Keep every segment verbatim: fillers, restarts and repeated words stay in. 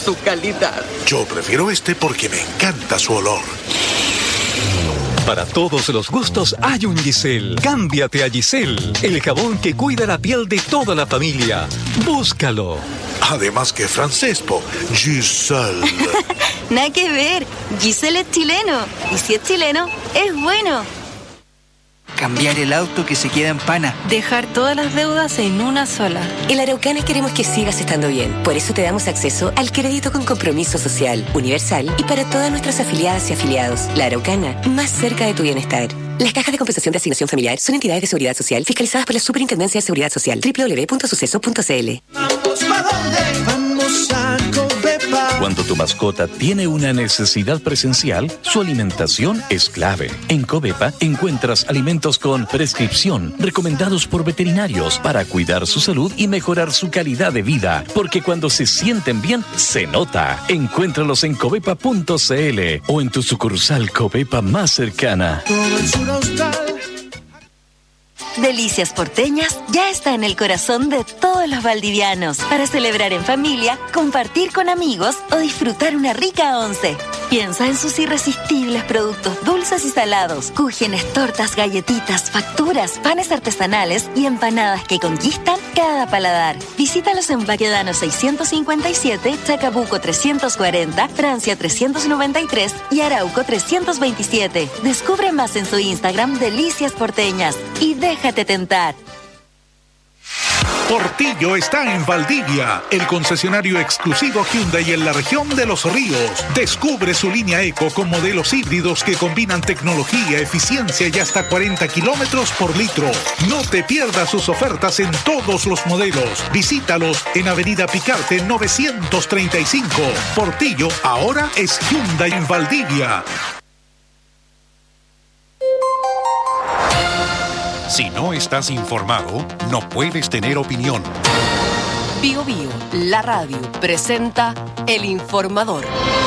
su calidad. Yo prefiero este porque me encanta su olor. Para todos los gustos hay un Giselle. Cámbiate a Giselle, el jabón que cuida la piel de toda la familia. Búscalo. Además que francés, po. Giselle. Nada que ver. Giselle es chileno. Y si es chileno, es bueno. Cambiar el auto que se queda en pana. Dejar todas las deudas en una sola. En la Araucana queremos que sigas estando bien. Por eso te damos acceso al crédito con compromiso social, universal y para todas nuestras afiliadas y afiliados. La Araucana, más cerca de tu bienestar. Las cajas de compensación de asignación familiar son entidades de seguridad social fiscalizadas por la Superintendencia de Seguridad Social. doble u doble u doble u punto suceso punto c l. Vamos, ¿pa' dónde? Vamos a Covepa. Cuando tu mascota tiene una necesidad presencial, su alimentación es clave. En Covepa encuentras alimentos con prescripción, recomendados por veterinarios para cuidar su salud y mejorar su calidad de vida. Porque cuando se sienten bien, se nota. Encuéntralos en covepa punto c l o en tu sucursal Covepa más cercana. Delicias Porteñas ya está en el corazón de todos los valdivianos para celebrar en familia, compartir con amigos o disfrutar una rica once. Piensa en sus irresistibles productos dulces y salados, cúgenes, tortas, galletitas, facturas, panes artesanales y empanadas que conquistan cada paladar. Visítalos en Baquedano seiscientos cincuenta y siete, Chacabuco trescientos cuarenta, Francia trescientos noventa y tres y Arauco trescientos veintisiete. Descubre más en su Instagram Delicias Porteñas y déjate tentar. Portillo está en Valdivia, el concesionario exclusivo Hyundai en la región de Los Ríos. Descubre su línea Eco con modelos híbridos que combinan tecnología, eficiencia y hasta cuarenta kilómetros por litro. No te pierdas sus ofertas en todos los modelos. Visítalos en Avenida Picarte novecientos treinta y cinco. Portillo ahora es Hyundai en Valdivia. Si no estás informado, no puedes tener opinión. Bio Bio, la radio, presenta El Informador.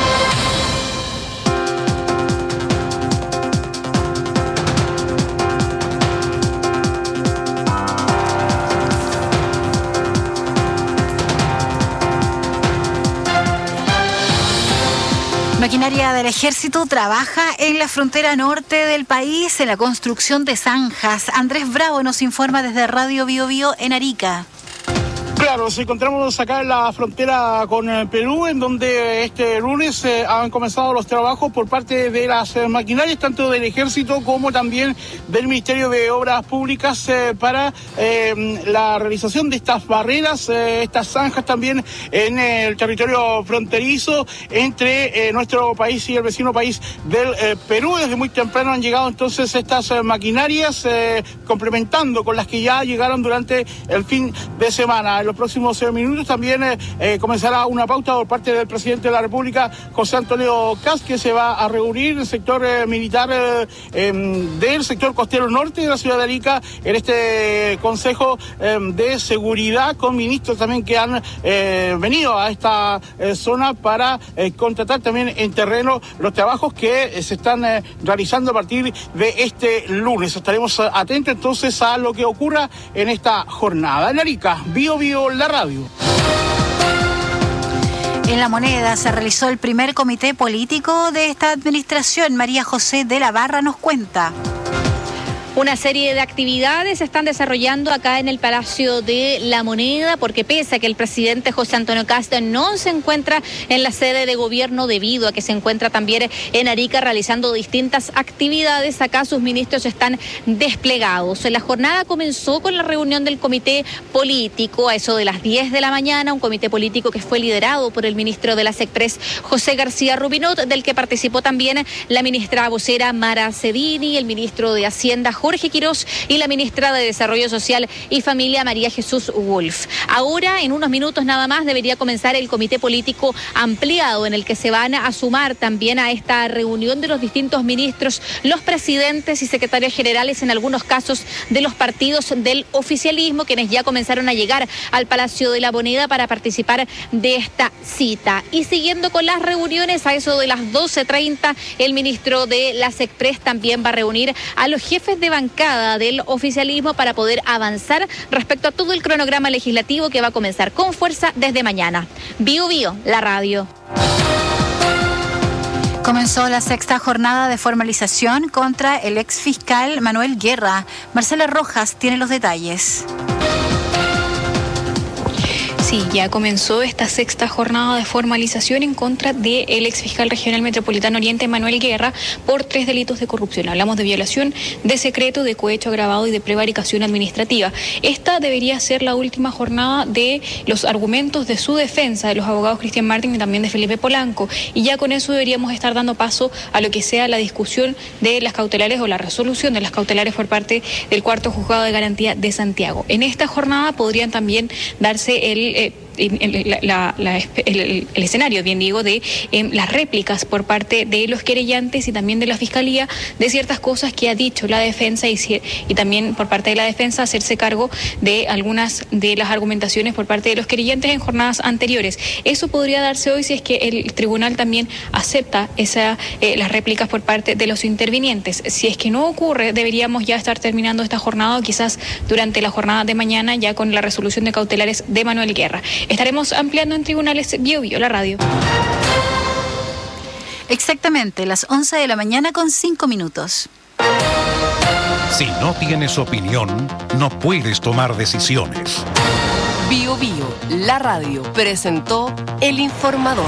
Maquinaria del Ejército trabaja en la frontera norte del país en la construcción de zanjas. Andrés Bravo nos informa desde Radio Bio Bio en Arica. Claro, nos encontramos acá en la frontera con Perú, en donde este lunes eh, han comenzado los trabajos por parte de las eh, maquinarias, tanto del Ejército como también del Ministerio de Obras Públicas, eh, para eh, la realización de estas barreras, eh, estas zanjas también en eh, el territorio fronterizo entre eh, nuestro país y el vecino país del eh, Perú. Desde muy temprano han llegado entonces estas eh, maquinarias, eh, complementando con las que ya llegaron durante el fin de semana. En los próximos eh, minutos también eh, eh, comenzará una pauta por parte del presidente de la República, José Antonio Kast, que se va a reunir en el sector eh, militar eh, eh, del sector costero norte de la ciudad de Arica, en este Consejo eh, de Seguridad, con ministros también que han eh, venido a esta eh, zona para eh, contratar también en terreno los trabajos que eh, se están eh, realizando a partir de este lunes. Estaremos eh, atentos entonces a lo que ocurra en esta jornada. En Arica, Bio Bio, la radio. En La Moneda se realizó el primer comité político de esta administración. María José de la Barra nos cuenta. Una serie de actividades se están desarrollando acá en el Palacio de La Moneda, porque pese a que el presidente José Antonio Kast no se encuentra en la sede de gobierno debido a que se encuentra también en Arica realizando distintas actividades, acá sus ministros están desplegados. La jornada comenzó con la reunión del comité político a eso de las diez de la mañana, un comité político que fue liderado por el ministro de la SECPRES, José García Rubinot, del que participó también la ministra vocera Mara Cedini, el ministro de Hacienda Jorge Quirós y la ministra de Desarrollo Social y Familia, María Jesús Wolf. Ahora, en unos minutos nada más, debería comenzar el comité político ampliado, en el que se van a sumar también a esta reunión de los distintos ministros, los presidentes y secretarios generales, en algunos casos, de los partidos del oficialismo, quienes ya comenzaron a llegar al Palacio de La Moneda para participar de esta cita. Y siguiendo con las reuniones, a eso de las doce treinta, el ministro de la SECPRES también va a reunir a los jefes de bancada del oficialismo para poder avanzar respecto a todo el cronograma legislativo que va a comenzar con fuerza desde mañana. Bio Bio, la radio. Comenzó la sexta jornada de formalización contra el exfiscal Manuel Guerra. Marcela Rojas tiene los detalles. Sí, ya comenzó esta sexta jornada de formalización en contra del exfiscal regional metropolitano Oriente Manuel Guerra por tres delitos de corrupción. Hablamos de violación de secreto, de cohecho agravado y de prevaricación administrativa. Esta debería ser la última jornada de los argumentos de su defensa, de los abogados Cristian Martín y también de Felipe Polanco. Y ya con eso deberíamos estar dando paso a lo que sea la discusión de las cautelares o la resolución de las cautelares por parte del cuarto juzgado de garantía de Santiago. En esta jornada podrían también darse el Eh, La, la, la, el, el escenario, bien digo, de eh, las réplicas por parte de los querellantes y también de la Fiscalía de ciertas cosas que ha dicho la defensa y, y también por parte de la defensa hacerse cargo de algunas de las argumentaciones por parte de los querellantes en jornadas anteriores. Eso podría darse hoy si es que el tribunal también acepta esa, eh, las réplicas por parte de los intervinientes. Si es que no ocurre, deberíamos ya estar terminando esta jornada o quizás durante la jornada de mañana ya con la resolución de cautelares de Manuel Guerra. Estaremos ampliando en tribunales Bio Bio, la radio. Exactamente, las once de la mañana con cinco minutos. Si no tienes opinión, no puedes tomar decisiones. Bio Bio, la radio, presentó El Informador.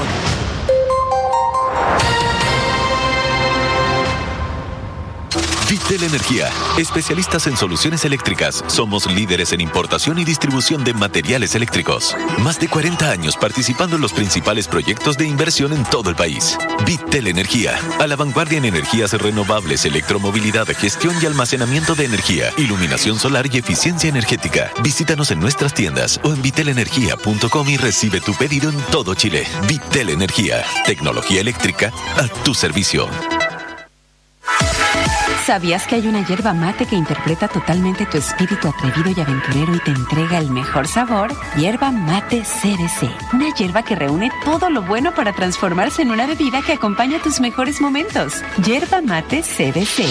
Vitel Energía, especialistas en soluciones eléctricas. Somos líderes en importación y distribución de materiales eléctricos. Más de cuarenta años participando en los principales proyectos de inversión en todo el país. Vitel Energía, a la vanguardia en energías renovables, electromovilidad, gestión y almacenamiento de energía, iluminación solar y eficiencia energética. Visítanos en nuestras tiendas o en vitel energía punto com y recibe tu pedido en todo Chile. Vitel Energía, tecnología eléctrica a tu servicio. ¿Sabías que hay una yerba mate que interpreta totalmente tu espíritu atrevido y aventurero y te entrega el mejor sabor? Yerba Mate C B C. Una yerba que reúne todo lo bueno para transformarse en una bebida que acompaña tus mejores momentos. Yerba Mate C B C.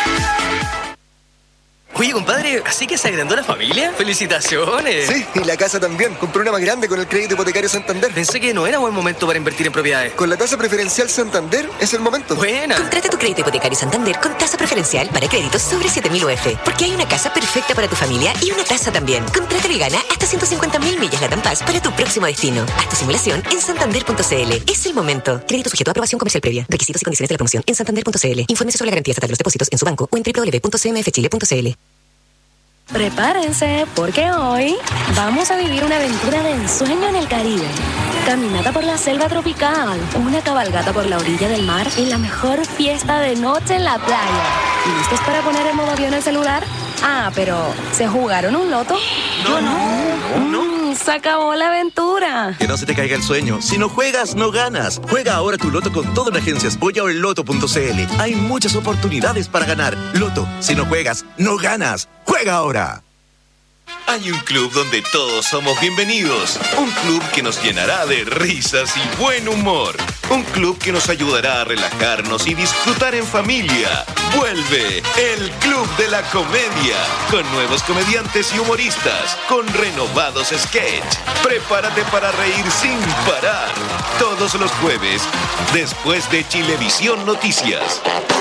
Oye, compadre, ¿así que se agrandó la familia? ¡Felicitaciones! Sí, y la casa también. Compré una más grande con el crédito hipotecario Santander. Pensé que no era buen momento para invertir en propiedades. Con la tasa preferencial Santander es el momento. Buena. Contrata tu crédito hipotecario Santander con tasa preferencial para créditos sobre siete mil U F. Porque hay una casa perfecta para tu familia y una tasa también. Contrátalo y gana hasta ciento cincuenta mil millas Latam Pass para tu próximo destino. Haz tu simulación en santander punto c l. Es el momento. Crédito sujeto a aprobación comercial previa. Requisitos y condiciones de la promoción en santander punto c l. Infórmese sobre la garantía estatal de los depósitos en su banco o en doble u doble u doble u punto c m f chile punto c l. Prepárense, porque hoy vamos a vivir una aventura de ensueño en el Caribe. Caminata por la selva tropical, una cabalgata por la orilla del mar y la mejor fiesta de noche en la playa. ¿Listos para poner en modo avión el celular? Ah, pero ¿se jugaron un loto? No, no, no. Mm, se acabó la aventura. Que no se te caiga el sueño. Si no juegas, no ganas. Juega ahora tu loto con todo en Agencias Polla o en loto punto c l. Hay muchas oportunidades para ganar. Loto, si no juegas, no ganas. ¡Juega ahora! Hay un club donde todos somos bienvenidos. Un club que nos llenará de risas y buen humor. Un club que nos ayudará a relajarnos y disfrutar en familia. Vuelve el Club de la Comedia. Con nuevos comediantes y humoristas. Con renovados sketch. Prepárate para reír sin parar. Todos los jueves, después de Chilevisión Noticias.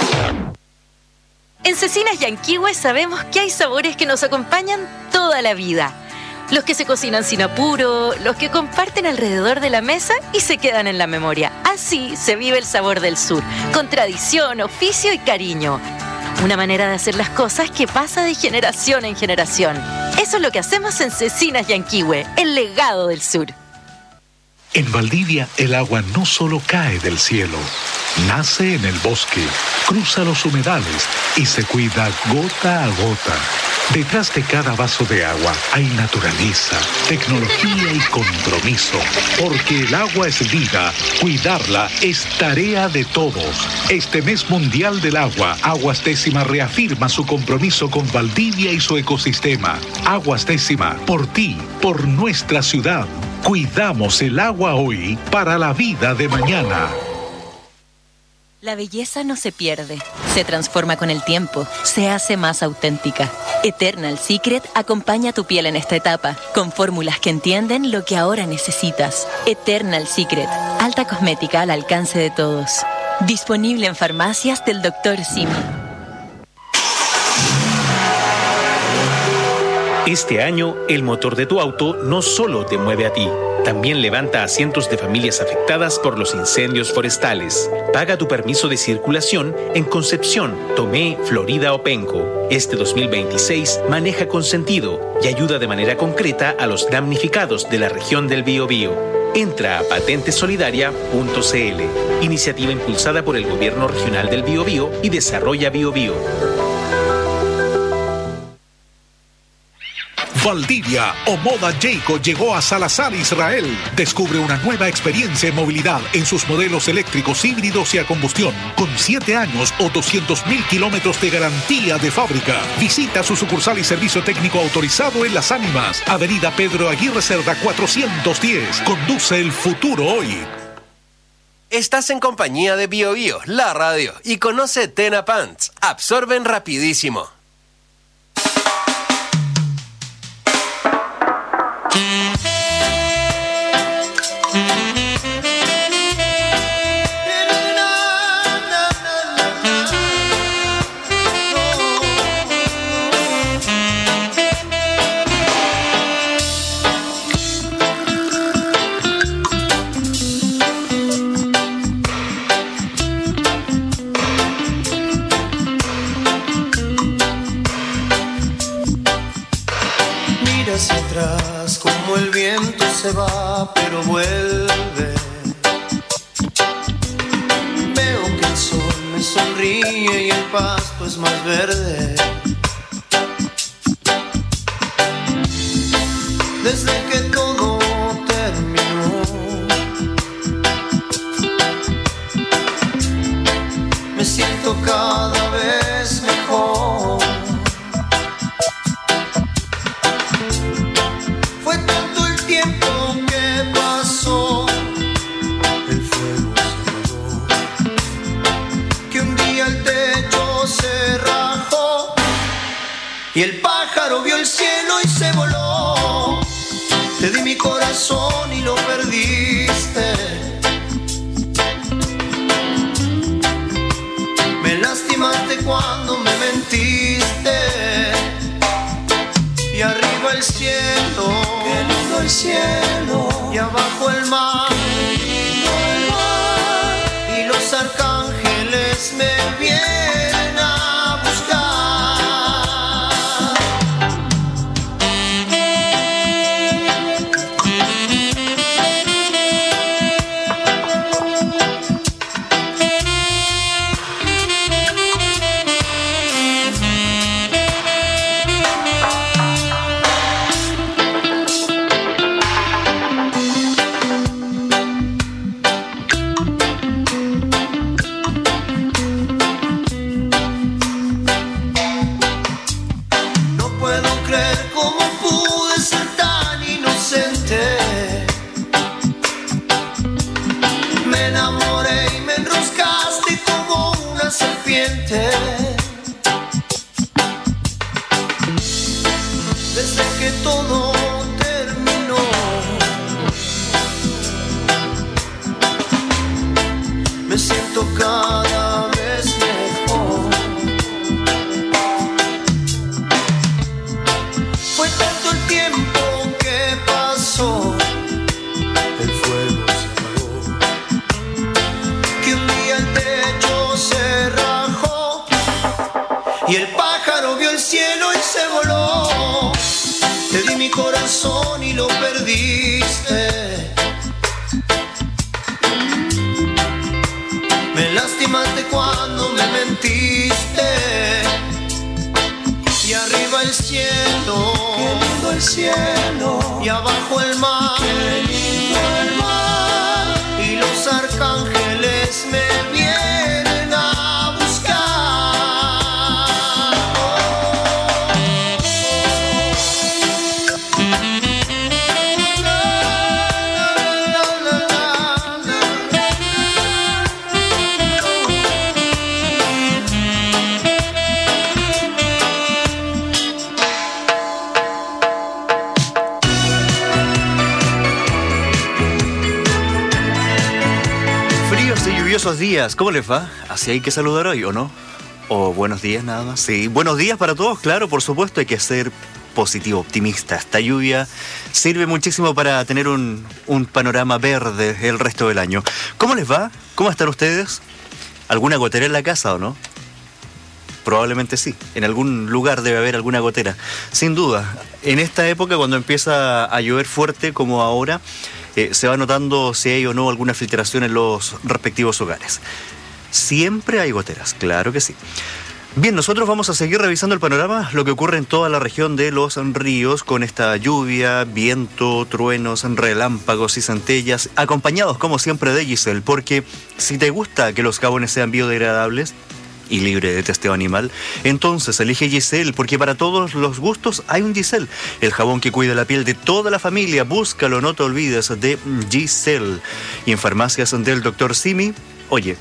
En Cecinas Yanquihue sabemos que hay sabores que nos acompañan toda la vida. Los que se cocinan sin apuro, los que comparten alrededor de la mesa y se quedan en la memoria. Así se vive el sabor del sur, con tradición, oficio y cariño. Una manera de hacer las cosas que pasa de generación en generación. Eso es lo que hacemos en Cecinas Yanquihue, el legado del sur. En Valdivia, el agua no solo cae del cielo, nace en el bosque, cruza los humedales y se cuida gota a gota. Detrás de cada vaso de agua hay naturaleza, tecnología y compromiso. Porque el agua es vida, cuidarla es tarea de todos. Este mes mundial del agua, Aguas Décima reafirma su compromiso con Valdivia y su ecosistema. Aguas Décima, por ti, por nuestra ciudad. Cuidamos el agua hoy para la vida de mañana. La belleza no se pierde, se transforma con el tiempo, se hace más auténtica. Eternal Secret acompaña tu piel en esta etapa, con fórmulas que entienden lo que ahora necesitas. Eternal Secret, alta cosmética al alcance de todos. Disponible en farmacias del doctor Simi. Este año, el motor de tu auto no solo te mueve a ti, también levanta a cientos de familias afectadas por los incendios forestales. Paga tu permiso de circulación en Concepción, Tomé, Florida o Penco. Este dos mil veintiséis maneja con sentido y ayuda de manera concreta a los damnificados de la región del Biobío. Entra a patente solidaria punto c l, iniciativa impulsada por el Gobierno Regional del Biobío y Desarrolla Biobío. Valdivia o Moda Jayco llegó a Salazar, Israel. Descubre una nueva experiencia en movilidad en sus modelos eléctricos híbridos y a combustión, con siete años o doscientos mil kilómetros de garantía de fábrica. Visita su sucursal y servicio técnico autorizado en Las Ánimas, Avenida Pedro Aguirre Cerda cuatrocientos diez. Conduce el futuro hoy. Estás en compañía de BioBio, la radio, y conoce Tena Pants. Absorben rapidísimo. Se va, pero vuelve. Veo que el sol me sonríe y el pasto es más verde. Desde que todo terminó, me siento cada vez mejor. Fue tanto el tiempo que pasó, el fuego se apagó, que un día el techo se rajó y el pájaro vio el cielo y se voló. Te di mi corazón y lo perdiste. Me lastimaste cuando me mentiste. Y arriba el cielo, qué lindo el cielo, y abajo el mar, qué lindo el mar, y los arcángeles me vienen a buscar. Desde que todo terminó, me siento cada vez mejor. Fue tanto el tiempo que pasó, el fuego se apagó, que un día el techo se rajó y el pájaro vio el cielo y se voló. Te di mi corazón y lo perdiste. Me lastimaste cuando me mentiste. Y arriba el cielo, qué lindo el cielo, y abajo el mar, qué lindo el mar, y los arcángeles me vienen a buscar. Estos lluviosos días, ¿cómo les va? ¿Así hay que saludar hoy o no? ¿O buenos días nada más? Sí, buenos días para todos, claro, por supuesto, hay que ser positivo, optimista. Esta lluvia sirve muchísimo para tener un, un panorama verde el resto del año. ¿Cómo les va? ¿Cómo están ustedes? ¿Alguna gotera en la casa o no? Probablemente sí. En algún lugar debe haber alguna gotera. Sin duda. En esta época, cuando empieza a llover fuerte como ahora, eh, se va notando si hay o no alguna filtración en los respectivos hogares. Siempre hay goteras, claro que sí. Bien, nosotros vamos a seguir revisando el panorama, lo que ocurre en toda la región de Los Ríos con esta lluvia, viento, truenos, relámpagos y centellas, acompañados como siempre de Giselle, porque si te gusta que los jabones sean biodegradables y libre de testeo animal, entonces elige Giselle, porque para todos los gustos hay un Giselle, el jabón que cuida la piel de toda la familia. Búscalo, no te olvides de Giselle. Y en farmacias del doctor Simi, oye,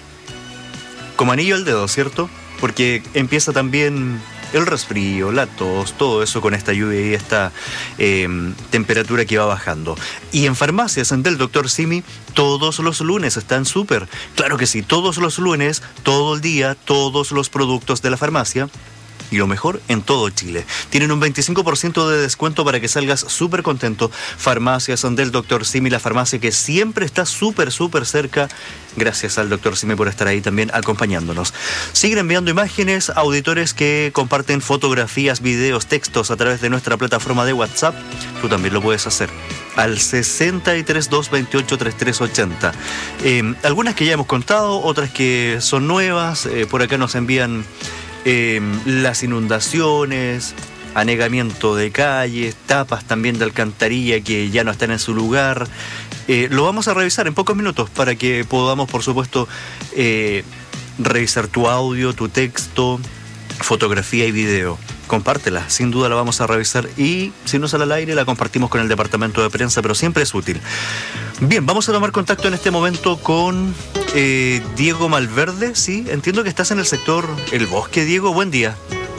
como anillo al dedo, ¿cierto? Porque empieza también el resfrío, la tos, todo eso con esta lluvia y esta eh, temperatura que va bajando. Y en farmacias del doctor Simi, todos los lunes están súper. Claro que sí, todos los lunes, todo el día, todos los productos de la farmacia. Y lo mejor, en todo Chile. Tienen un veinticinco por ciento de descuento para que salgas súper contento. Farmacias del doctor Simi, la farmacia que siempre está súper, súper cerca. Gracias al doctor Simi por estar ahí también acompañándonos. Siguen enviando imágenes, auditores que comparten fotografías, videos, textos a través de nuestra plataforma de WhatsApp. Tú también lo puedes hacer al sesenta y tres, doscientos veintiocho, treinta y tres ochenta. Eh, algunas que ya hemos contado, otras que son nuevas. Eh, por acá nos envían Eh, las inundaciones, anegamiento de calles, tapas también de alcantarilla que ya no están en su lugar. Eh, lo vamos a revisar en pocos minutos para que podamos, por supuesto, eh, revisar tu audio, tu texto, fotografía y video. Compártela, sin duda la vamos a revisar y si no sale al aire la compartimos con el departamento de prensa, pero siempre es útil. Bien, vamos a tomar contacto en este momento con eh, Diego Malverde, sí, entiendo que estás en el sector El Bosque. Diego, buen día.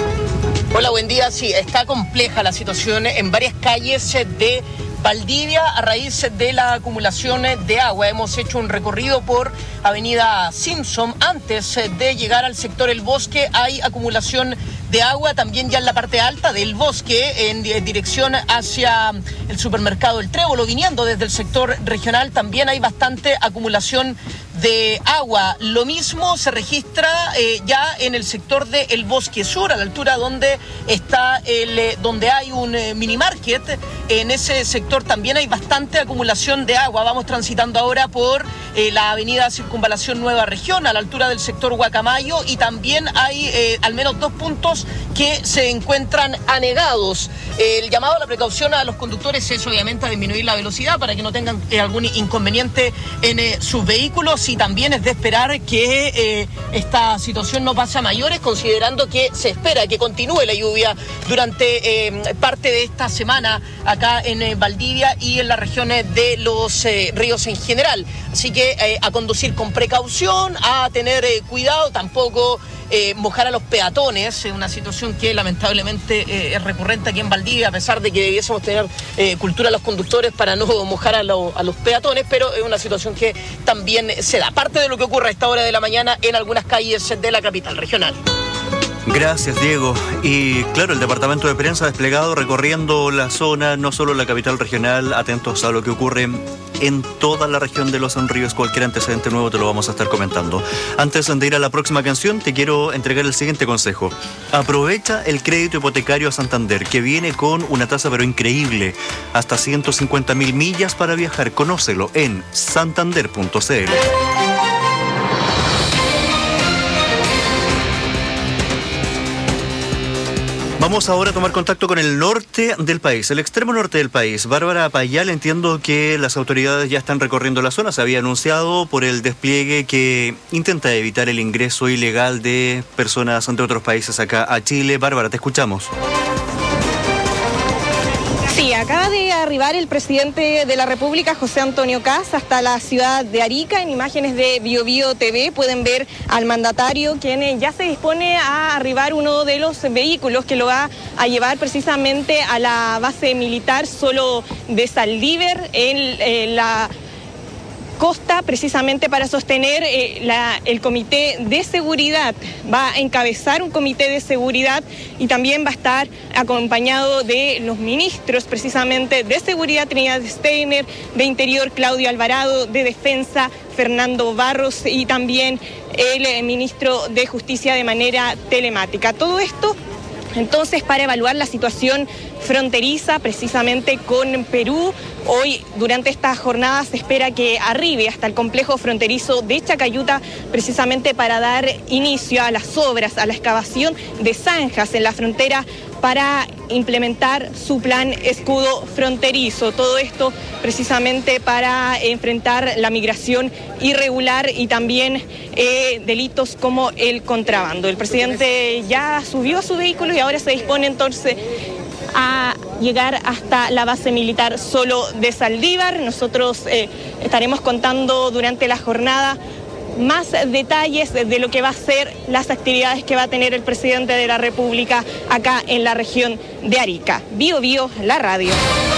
Hola, buen día, sí, está compleja la situación en varias calles de Valdivia a raíz de la acumulación de agua. Hemos hecho un recorrido por Avenida Simpson. Antes de llegar al sector El Bosque hay acumulación de agua también ya en la parte alta del bosque en dirección hacia el supermercado El Trébolo. Viniendo desde el sector regional también hay bastante acumulación de agua. Lo mismo se registra eh, ya en el sector de El Bosque Sur, a la altura donde está el, eh, donde hay un eh, mini market. En ese sector también hay bastante acumulación de agua. Vamos transitando ahora por eh, la avenida Circunvalación Nueva Región, a la altura del sector Guacamayo, y también hay eh, al menos dos puntos que se encuentran anegados. El llamado a la precaución a los conductores es obviamente a disminuir la velocidad para que no tengan eh, algún inconveniente en eh, sus vehículos, y también es de esperar que eh, esta situación no pase a mayores, considerando que se espera que continúe la lluvia durante eh, parte de esta semana acá en eh, Valdivia y en las regiones de los eh, ríos en general. Así que eh, a conducir con precaución, a tener eh, cuidado, tampoco Eh, mojar a los peatones, eh, una situación que lamentablemente eh, es recurrente aquí en Valdivia, a pesar de que debiésemos tener eh, cultura a los conductores para no mojar a, lo, a los peatones, pero es una situación que también se da. Parte de lo que ocurre a esta hora de la mañana en algunas calles de la capital regional. Gracias, Diego. Y claro, el departamento de prensa desplegado recorriendo la zona, no solo la capital regional, atentos a lo que ocurre en toda la región de Los Ríos. Cualquier antecedente nuevo te lo vamos a estar comentando. Antes de ir a la próxima canción, te quiero entregar el siguiente consejo. Aprovecha el crédito hipotecario a Santander, que viene con una tasa pero increíble, hasta ciento cincuenta mil millas para viajar. Conócelo en santander punto c l. Vamos ahora a tomar contacto con el norte del país, el extremo norte del país. Bárbara Payal, entiendo que las autoridades ya están recorriendo la zona. Se había anunciado por el despliegue que intenta evitar el ingreso ilegal de personas de otros países acá a Chile. Bárbara, te escuchamos. Sí, acaba de arribar el presidente de la República, José Antonio Kast, hasta la ciudad de Arica. En imágenes de Bio Bio T V pueden ver al mandatario, quien ya se dispone a arribar uno de los vehículos que lo va a llevar precisamente a la base militar Solo de Saldívar, en, en la Costa, precisamente para sostener eh, la, el comité de seguridad. Va a encabezar un comité de seguridad y también va a estar acompañado de los ministros precisamente de seguridad, Trinidad Steiner, de Interior, Claudio Alvarado, de Defensa, Fernando Barros, y también el eh, ministro de Justicia de manera telemática. Todo esto entonces para evaluar la situación fronteriza precisamente con Perú. Hoy, durante esta jornada, se espera que arribe hasta el complejo fronterizo de Chacayuta, precisamente para dar inicio a las obras, a la excavación de zanjas en la frontera para implementar su plan escudo fronterizo. Todo esto precisamente para enfrentar la migración irregular y también eh, delitos como el contrabando. El presidente ya subió a su vehículo y ahora se dispone entonces a llegar hasta la base militar Solo de Saldívar. Nosotros eh, estaremos contando durante la jornada más detalles de lo que va a ser las actividades que va a tener el presidente de la República acá en la región de Arica. Bio Bio, la radio.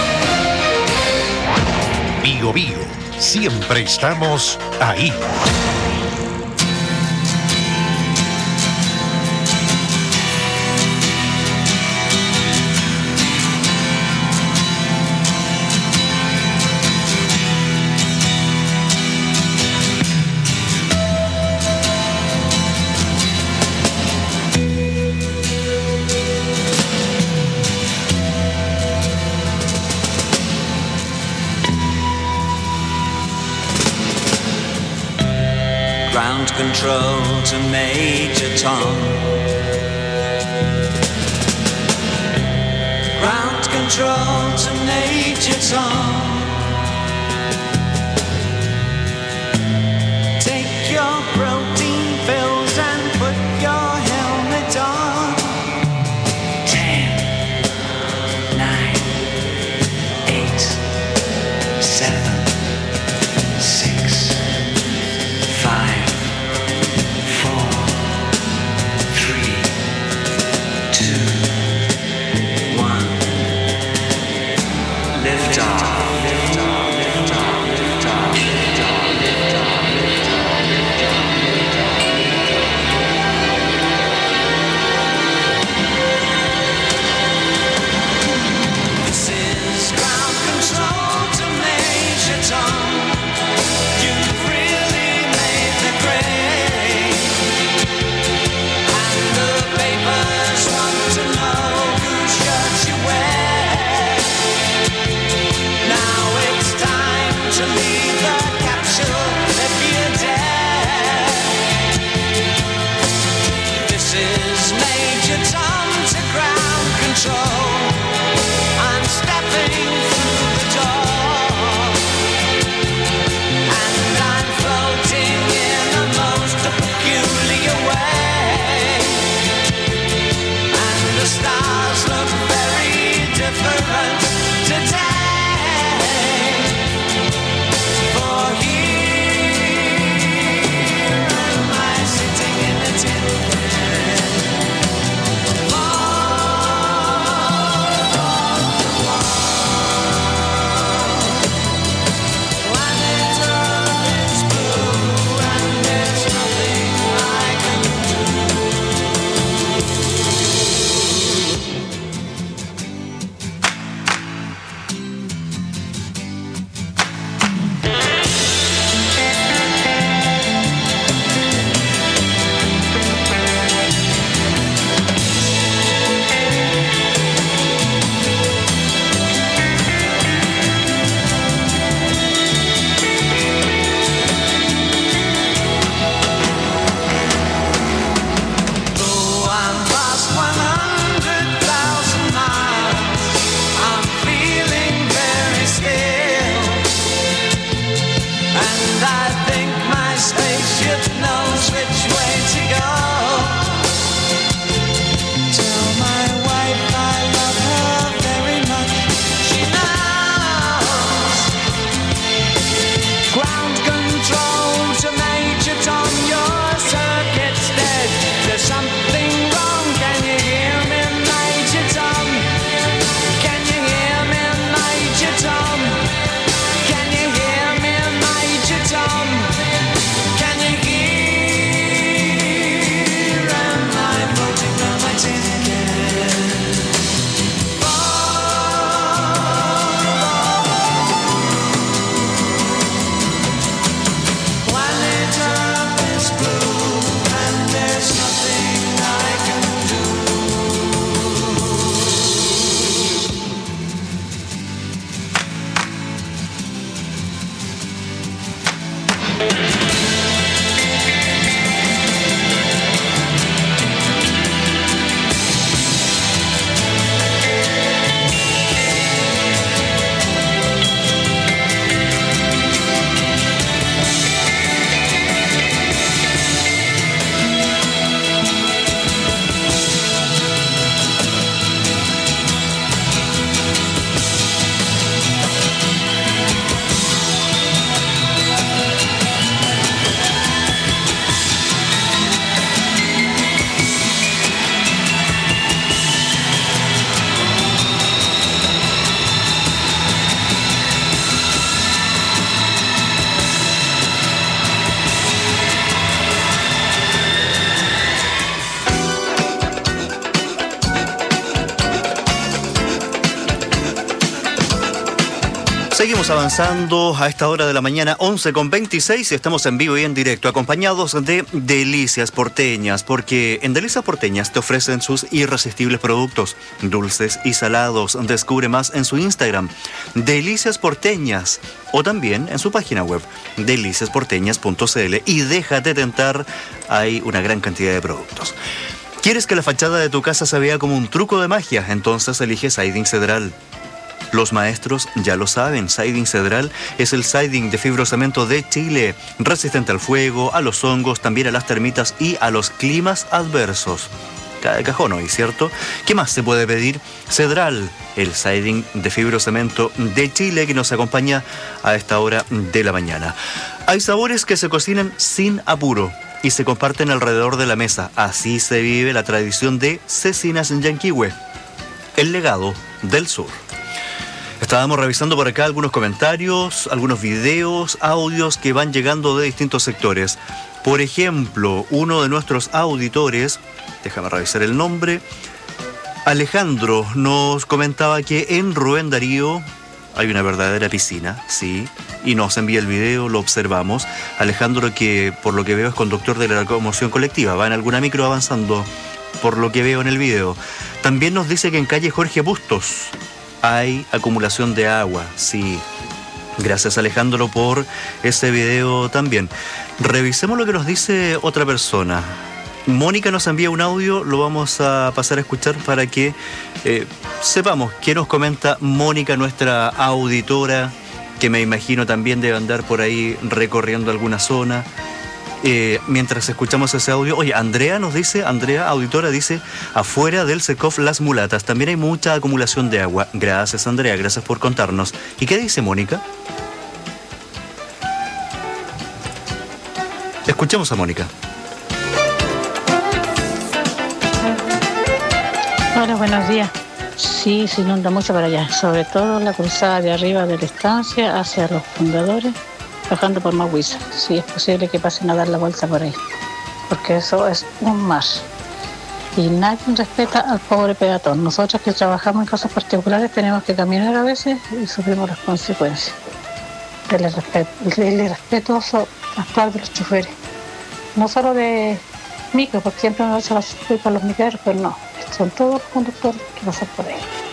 Bio Bio, siempre estamos ahí. Ground control to Major Tom. Ground control to Major Tom. Take your protein pills and put your helmet on. Ten, nine, eight, seven, six, five. Lift off. Seguimos avanzando a esta hora de la mañana, once con veintiséis, y estamos en vivo y en directo, acompañados de Delicias Porteñas, porque en Delicias Porteñas te ofrecen sus irresistibles productos, dulces y salados. Descubre más en su Instagram, Delicias Porteñas, o también en su página web, delicias porteñas punto c l, y déjate tentar, hay una gran cantidad de productos. ¿Quieres que la fachada de tu casa se vea como un truco de magia? Entonces elige Siding Cedral. Los maestros ya lo saben, Siding Cedral es el siding de fibrocemento de Chile, resistente al fuego, a los hongos, también a las termitas y a los climas adversos. Cada cajón hoy, ¿cierto? ¿Qué más se puede pedir? Cedral, el siding de fibrocemento de Chile que nos acompaña a esta hora de la mañana. Hay sabores que se cocinan sin apuro y se comparten alrededor de la mesa. Así se vive la tradición de Cecinas en Yanquihue, el legado del sur. Estábamos revisando por acá algunos comentarios, algunos videos, audios que van llegando de distintos sectores. Por ejemplo, uno de nuestros auditores, déjame revisar el nombre, Alejandro, nos comentaba que en Rubén Darío hay una verdadera piscina, sí, y nos envía el video, lo observamos. Alejandro, que por lo que veo es conductor de la locomoción colectiva, va en alguna micro avanzando, por lo que veo en el video. También nos dice que en calle Jorge Bustos hay acumulación de agua, sí. Gracias, Alejandro, por ese video también. Revisemos lo que nos dice otra persona. Mónica nos envía un audio, lo vamos a pasar a escuchar para que eh, sepamos qué nos comenta Mónica, nuestra auditora, que me imagino también debe andar por ahí recorriendo alguna zona. Eh, mientras escuchamos ese audio, oye, Andrea nos dice, Andrea, auditora, dice, afuera del Secov Las Mulatas también hay mucha acumulación de agua. Gracias, Andrea, gracias por contarnos. ¿Y qué dice Mónica? Escuchemos a Mónica. Hola, buenos días. Sí, se inunda mucho para allá, sobre todo la cruzada de arriba de la estancia hacia los fundadores, bajando por Maguiza. Sí, es posible que pasen a dar la vuelta por ahí, porque eso es un mar. Y nadie respeta al pobre peatón. Nosotros que trabajamos en cosas particulares tenemos que caminar a veces y sufrimos las consecuencias del irrespeto, del irrespetuoso actuar de los choferes. No solo de micro, porque siempre me hecho las culpas a los micros, pero no, son todos los conductores que pasan por ahí.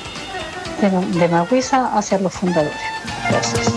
De, de Maguiza hacia los fundadores. Gracias.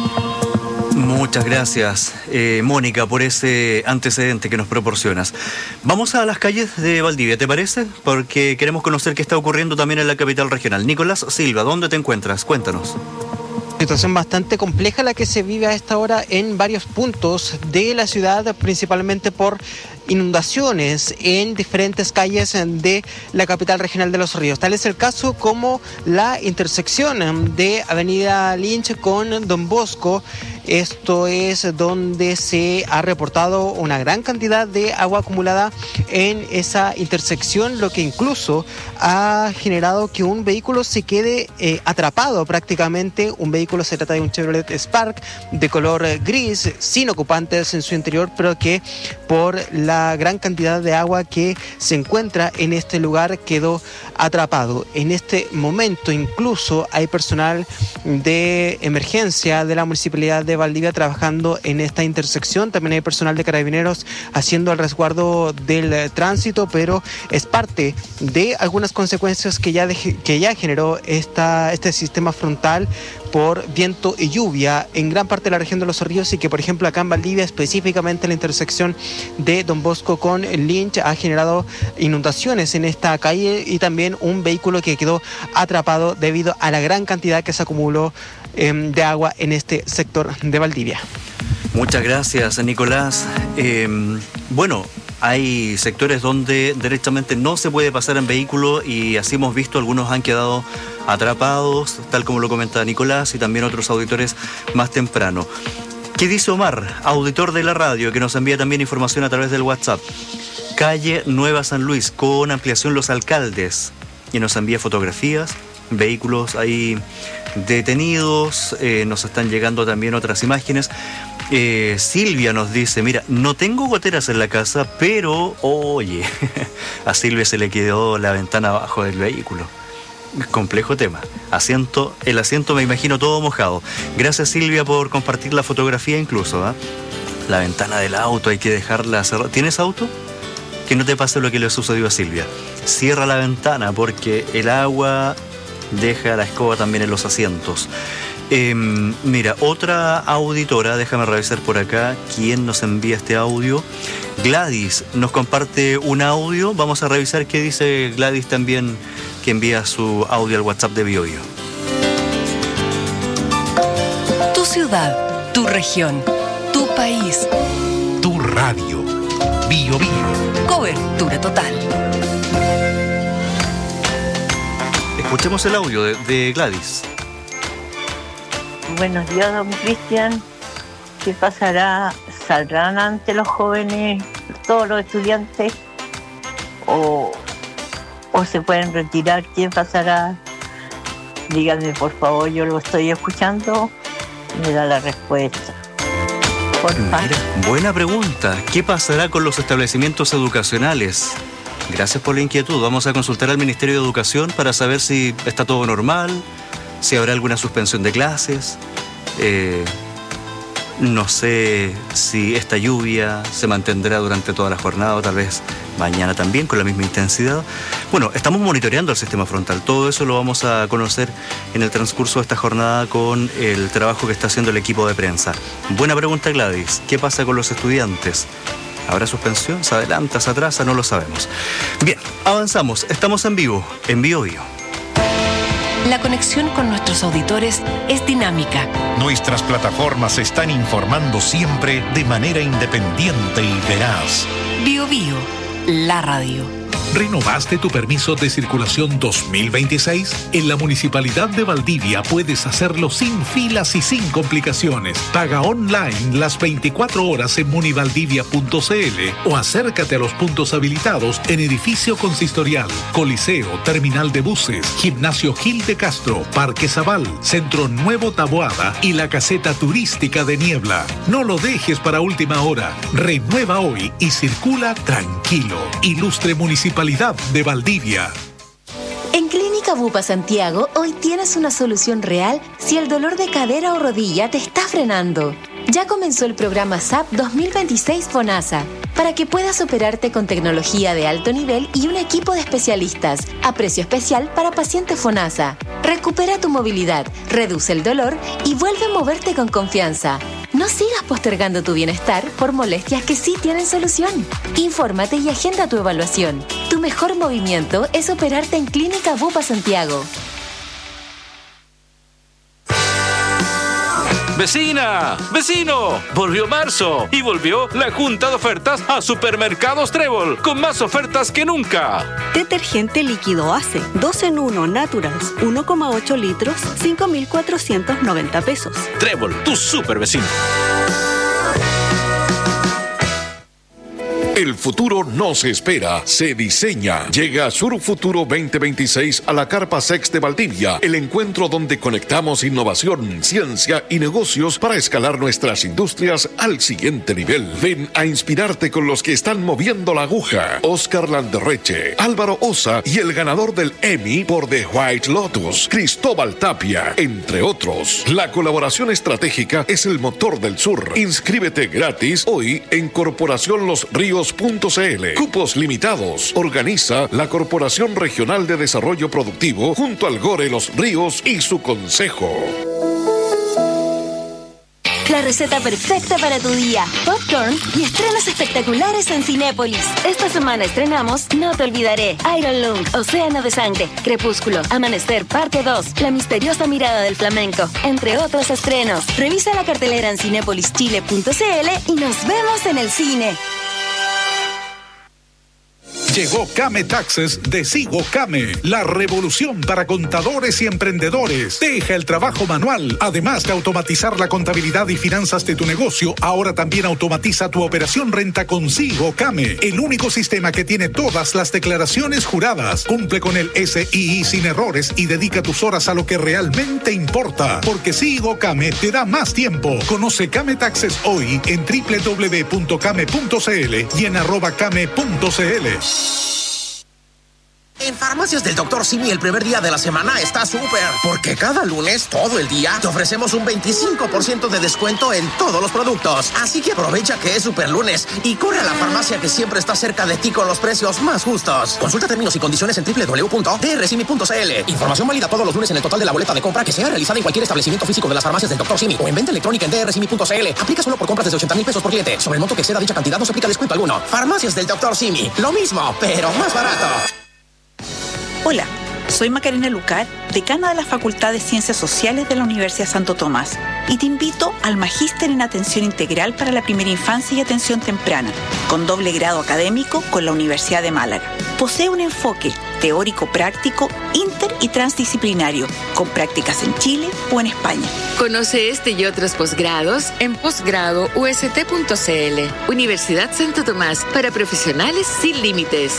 Muchas gracias, eh, Mónica, por ese antecedente que nos proporcionas. Vamos a las calles de Valdivia, ¿te parece? Porque queremos conocer qué está ocurriendo también en la capital regional. Nicolás Silva, ¿dónde te encuentras? Cuéntanos. Situación bastante compleja la que se vive a esta hora en varios puntos de la ciudad, principalmente por inundaciones en diferentes calles de la capital regional de Los Ríos. Tal es el caso como la intersección de Avenida Lynch con Don Bosco. Esto es donde se ha reportado una gran cantidad de agua acumulada en esa intersección, lo que incluso ha generado que un vehículo se quede eh, atrapado prácticamente. Un vehículo, se trata de un Chevrolet Spark de color gris, sin ocupantes en su interior, pero que por la La gran cantidad de agua que se encuentra en este lugar quedó atrapado. En este momento incluso hay personal de emergencia de la Municipalidad de Valdivia trabajando en esta intersección. También hay personal de Carabineros haciendo el resguardo del tránsito, pero es parte de algunas consecuencias que ya, de, que ya generó esta, este sistema frontal por viento y lluvia en gran parte de la región de Los Ríos, y que por ejemplo acá en Valdivia, específicamente en la intersección de Don Bosco con Lynch, ha generado inundaciones en esta calle y también un vehículo que quedó atrapado debido a la gran cantidad que se acumuló eh, de agua en este sector de Valdivia. Muchas gracias, Nicolás. Eh, bueno, hay sectores donde derechamente no se puede pasar en vehículo y así hemos visto, algunos han quedado atrapados, tal como lo comenta Nicolás y también otros auditores más temprano. ¿Qué dice Omar, auditor de la radio, que nos envía también información a través del WhatsApp? Calle Nueva San Luis, con ampliación Los Alcaldes, y nos envía fotografías, vehículos ahí detenidos, eh, nos están llegando también otras imágenes. Eh, Silvia nos dice, mira, no tengo goteras en la casa, pero, oye, a Silvia se le quedó la ventana abajo del vehículo. Complejo tema. Asiento, el asiento me imagino todo mojado. Gracias, Silvia, por compartir la fotografía incluso, ¿eh? La ventana del auto hay que dejarla cerrada. ¿Tienes auto? Que no te pase lo que le sucedió a Silvia. Cierra la ventana porque el agua deja la escoba también en los asientos. Eh, mira, otra auditora, déjame revisar por acá quién nos envía este audio. Gladys nos comparte un audio. Vamos a revisar qué dice Gladys también, que envía su audio al WhatsApp de BioBio. Tu ciudad, tu región, tu país, tu radio. BioBio. Cobertura total. Escuchemos el audio de, de Gladys. Buenos días, don Cristian. ¿Qué pasará? ¿Saldrán ante los jóvenes, todos los estudiantes? ¿O, o se pueden retirar? ¿Qué pasará? Díganme, por favor, yo lo estoy escuchando. Me da la respuesta. Mira, buena pregunta. ¿Qué pasará con los establecimientos educacionales? Gracias por la inquietud. Vamos a consultar al Ministerio de Educación para saber si está todo normal, si habrá alguna suspensión de clases. Eh, no sé si esta lluvia se mantendrá durante toda la jornada o tal vez mañana también con la misma intensidad. Bueno, estamos monitoreando el sistema frontal. Todo eso lo vamos a conocer en el transcurso de esta jornada con el trabajo que está haciendo el equipo de prensa. Buena pregunta, Gladys. ¿Qué pasa con los estudiantes? ¿Habrá suspensión? ¿Se adelanta? ¿Se atrasa? No lo sabemos. Bien, avanzamos. Estamos en vivo, en BioBio. La conexión con nuestros auditores es dinámica. Nuestras plataformas están informando siempre de manera independiente y veraz. BioBio, la radio. ¿Renovaste tu permiso de circulación dos mil veintiséis? En la Municipalidad de Valdivia puedes hacerlo sin filas y sin complicaciones. Paga online las veinticuatro horas en munivaldivia punto c l o acércate a los puntos habilitados en Edificio Consistorial, Coliseo, Terminal de Buses, Gimnasio Gil de Castro, Parque Zabal, Centro Nuevo Taboada y la Caseta Turística de Niebla. No lo dejes para última hora. Renueva hoy y circula tranquilo. Ilustre Municipalidad de Valdivia. En Clínica Bupa Santiago, hoy tienes una solución real si el dolor de cadera o rodilla te está frenando. Ya comenzó el programa S A P dos mil veintiséis FONASA, para que puedas operarte con tecnología de alto nivel y un equipo de especialistas, a precio especial para pacientes FONASA. Recupera tu movilidad, reduce el dolor y vuelve a moverte con confianza. No sigas postergando tu bienestar por molestias que sí tienen solución. Infórmate y agenda tu evaluación. Tu mejor movimiento es operarte en Clínica Bupa Santiago. ¡Vecina! ¡Vecino! Volvió marzo y volvió la junta de ofertas a Supermercados Trébol, con más ofertas que nunca. Detergente líquido Ace, dos en uno Naturals, uno coma ocho litros, cinco mil cuatrocientos noventa pesos. Trébol, tu super vecino. El futuro no se espera, se diseña. Llega Sur Futuro veinte veintiséis a la Carpa Sex de Valdivia, el encuentro donde conectamos innovación, ciencia y negocios para escalar nuestras industrias al siguiente nivel. Ven a inspirarte con los que están moviendo la aguja. Oscar Landerreche, Álvaro Osa y el ganador del Emmy por The White Lotus, Cristóbal Tapia, entre otros. La colaboración estratégica es el motor del sur. Inscríbete gratis hoy en Corporación Los Ríos punto c l. Cupos limitados. Organiza la Corporación Regional de Desarrollo Productivo junto al Gore Los Ríos y su consejo. La receta perfecta para tu día. Popcorn y estrenos espectaculares en Cinépolis. Esta semana estrenamos No te olvidaré, Iron Lung, Océano de Sangre, Crepúsculo, Amanecer, parte dos, La misteriosa mirada del flamenco, entre otros estrenos. Revisa la cartelera en cinépolis chile punto c l y nos vemos en el cine. Llegó Came Taxes de Sigo Came, la revolución para contadores y emprendedores. Deja el trabajo manual. Además de automatizar la contabilidad y finanzas de tu negocio, ahora también automatiza tu operación renta con Sigo Came, el único sistema que tiene todas las declaraciones juradas. Cumple con el S I I sin errores y dedica tus horas a lo que realmente importa, porque Sigo Came te da más tiempo. Conoce Came Taxes hoy en doble u doble u doble u punto came punto c l y en arroba came punto c l. En Farmacias del doctor Simi el primer día de la semana está súper, porque cada lunes, todo el día, te ofrecemos un veinticinco por ciento de descuento en todos los productos. Así que aprovecha que es super lunes y corre a la farmacia que siempre está cerca de ti con los precios más justos. Consulta términos y condiciones en doble u doble u doble u punto d r simi punto c l. Información válida todos los lunes en el total de la boleta de compra que sea realizada en cualquier establecimiento físico de las Farmacias del doctor Simi o en venta electrónica en d r simi punto c l. Aplica solo por compras desde ochenta mil pesos por cliente. Sobre el monto que exceda dicha cantidad no se aplica descuento alguno. Farmacias del doctor Simi. Lo mismo, pero más barato. Hola, soy Macarena Lucar, decana de la Facultad de Ciencias Sociales de la Universidad Santo Tomás, y te invito al Magíster en Atención Integral para la Primera Infancia y Atención Temprana, con doble grado académico con la Universidad de Málaga. Posee un enfoque teórico-práctico, inter y transdisciplinario, con prácticas en Chile o en España. Conoce este y otros posgrados en posgrado u s t punto c l. Universidad Santo Tomás, para profesionales sin límites.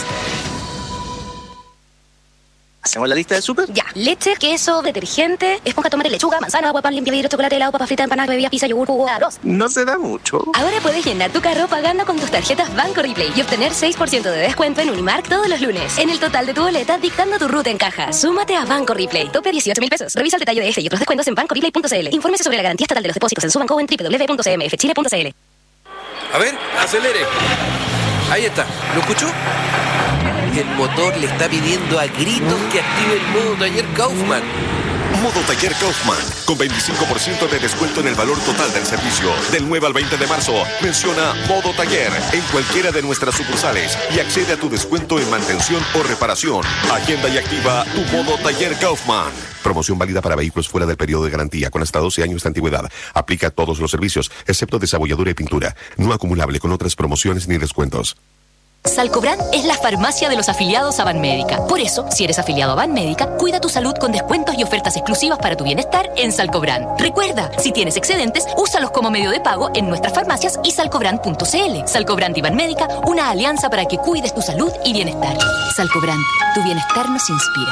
¿Hacemos la lista del súper? Ya. Leche, queso, detergente, esponja, tomate, lechuga, manzana, agua, pan, limpia, vidrio, chocolate, helado, papa frita, empanada, bebidas, pizza, yogur, jugo, arroz. No se da mucho. Ahora puedes llenar tu carro pagando con tus tarjetas Banco Replay y obtener seis por ciento de descuento en Unimark todos los lunes. En el total de tu boleta, dictando tu ruta en caja. Súmate a Banco Replay. Tope dieciocho mil pesos. Revisa el detalle de este y otros descuentos en banco replay punto c l. Infórmese sobre la garantía estatal de los depósitos en su banco o en doble u doble u doble u punto c m f chile punto c l. A ver, acelere. Ahí está. ¿Lo escuchó? El motor le está pidiendo a gritos que active el modo taller Kaufman. Modo taller Kaufman, con veinticinco por ciento de descuento en el valor total del servicio. Del nueve al veinte de marzo, menciona Modo Taller en cualquiera de nuestras sucursales y accede a tu descuento en mantención o reparación. Agenda y activa tu Modo Taller Kaufman. Promoción válida para vehículos fuera del periodo de garantía con hasta doce años de antigüedad. Aplica a todos los servicios, excepto desabolladura y pintura. No acumulable con otras promociones ni descuentos. Salcobran es la farmacia de los afiliados a Banmédica. Por eso, si eres afiliado a Banmédica, cuida tu salud con descuentos y ofertas exclusivas para tu bienestar en Salcobran. Recuerda, si tienes excedentes, úsalos como medio de pago en nuestras farmacias y salcobran punto c l. Salcobran y Banmédica, una alianza para que cuides tu salud y bienestar. Salcobran, tu bienestar nos inspira.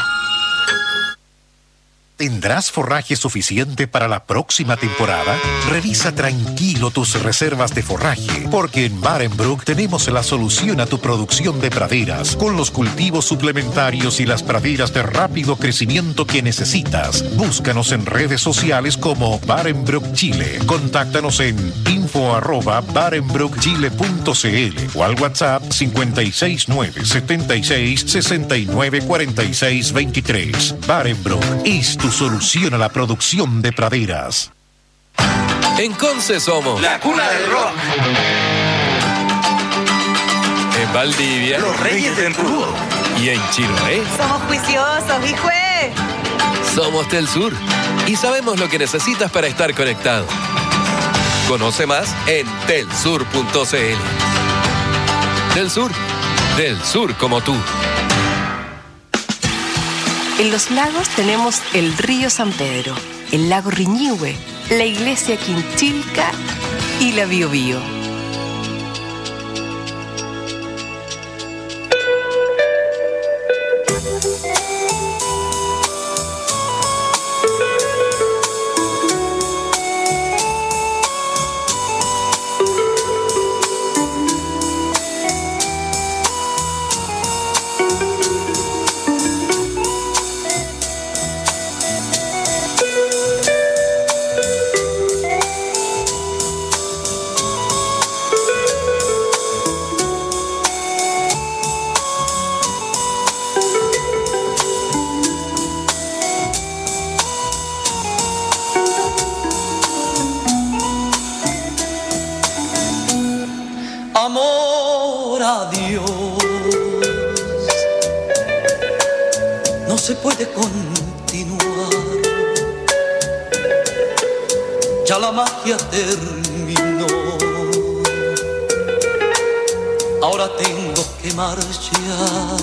¿Tendrás forraje suficiente para la próxima temporada? Revisa tranquilo tus reservas de forraje, porque en Barenbrook tenemos la solución a tu producción de praderas, con los cultivos suplementarios y las praderas de rápido crecimiento que necesitas. Búscanos en redes sociales como Barenbrook Chile. Contáctanos en info arroba barenbrook chile punto c l o al WhatsApp cinco seis nueve siete seis seis nueve cuatro seis dos tres. Barenbrook es tu solución a la producción de praderas. En Conce somos la cuna del rock. En Valdivia, los reyes del rudo. Y en Chiloé, somos juiciosos, hijo. Somos Telsur y sabemos lo que necesitas para estar conectado. Conoce más en telsur punto c l. Telsur, del sur como tú. En Los Lagos tenemos el río San Pedro, el lago Riñihue, la iglesia Quinchilca y la Biobío. Amor a Dios, no se puede continuar, ya la magia terminó, ahora tengo que marchar,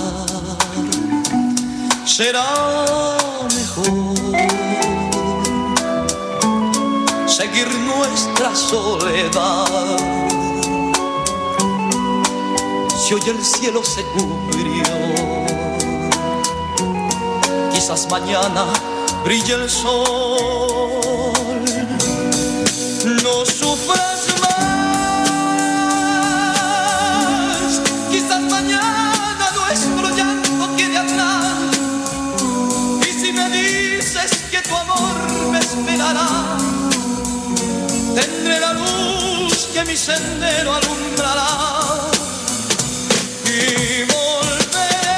será mejor seguir nuestra soledad. Si hoy el cielo se cubrió, quizás mañana brille el sol. No sufras más, quizás mañana nuestro llanto quede atrás. que mi sendero alumbrará. Y volveré